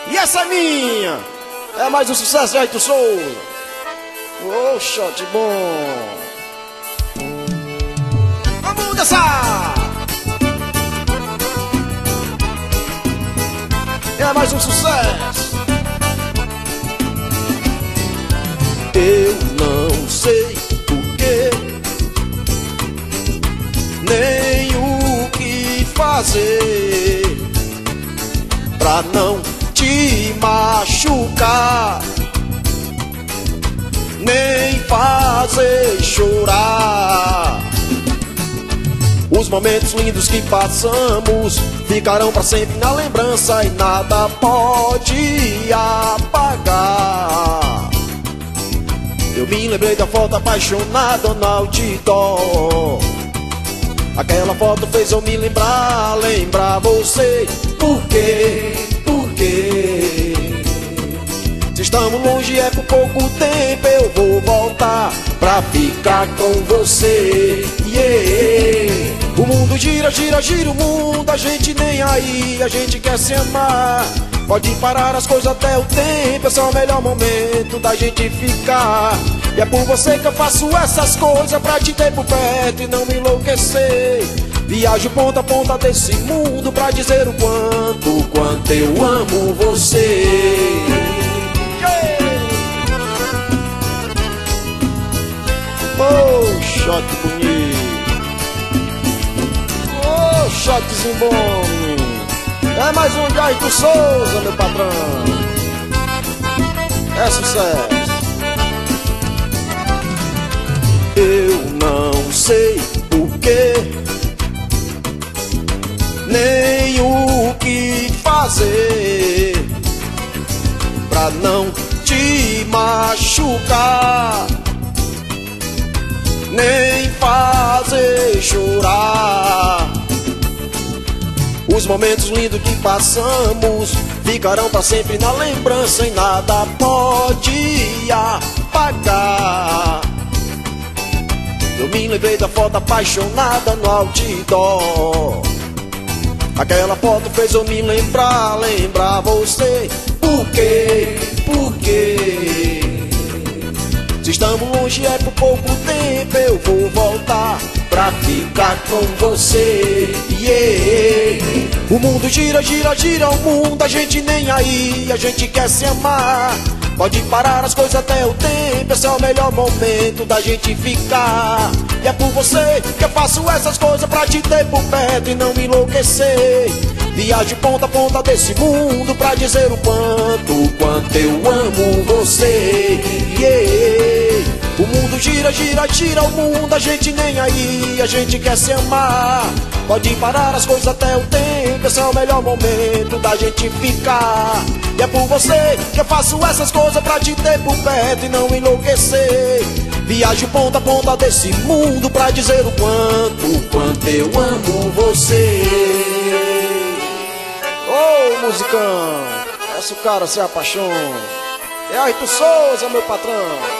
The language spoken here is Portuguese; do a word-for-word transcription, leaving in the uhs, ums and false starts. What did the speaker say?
E essa é minha. É mais um sucesso de Ayrton Souza. Ô, shot bom. Vamos dançar. É mais um sucesso. Eu não sei porquê, nem o que fazer pra não te machucar, nem fazer chorar. Os momentos lindos que passamos ficarão pra sempre na lembrança e nada pode apagar. Eu me lembrei da foto apaixonada no outdoor. Aquela foto fez eu me lembrar, lembrar você. Por quê? Por quê? Se estamos longe é por pouco tempo, eu vou voltar pra ficar com você. Yeah. O mundo gira, gira, gira o mundo, a gente nem aí, a gente quer se amar. Pode parar as coisas até o tempo, esse é o melhor momento da gente ficar. E é por você que eu faço essas coisas, pra te ter por perto e não me enlouquecer. Viajo ponta a ponta desse mundo pra dizer o quanto, o quanto eu amo você. Oh, shot bonito. Oh, shotzinho bom. É mais um de Ayrton Souza, meu patrão. É sucesso. Eu não sei porquê, nem o que fazer pra não te machucar, nem fazer chorar. Os momentos lindos que passamos ficarão pra sempre na lembrança e nada pode apagar. Eu me lembrei da foto apaixonada no outdoor. Aquela foto fez eu me lembrar, lembrar você. Por quê? Por quê? Se estamos longe é por pouco tempo, eu vou voltar pra ficar com você. Yeah. O mundo gira, gira, gira o mundo, a gente nem aí, a gente quer se amar. Pode parar as coisas até o tempo, esse é o melhor momento da gente ficar. E é por você que eu faço essas coisas, pra te ter por perto e não me enlouquecer. Viajo ponta a ponta desse mundo pra dizer o quanto, o quanto eu amo você. Yeah. O mundo gira, gira, gira o mundo, a gente nem aí, a gente quer se amar. Pode parar as coisas até o tempo, esse é o melhor momento da gente ficar. E é por você que eu faço essas coisas, pra te ter por perto e não enlouquecer. Viajo ponta a ponta desse mundo pra dizer o quanto, o quanto eu amo você. Ô, oh, musicão, esse cara se apaixona. É Ayrton Souza, meu patrão.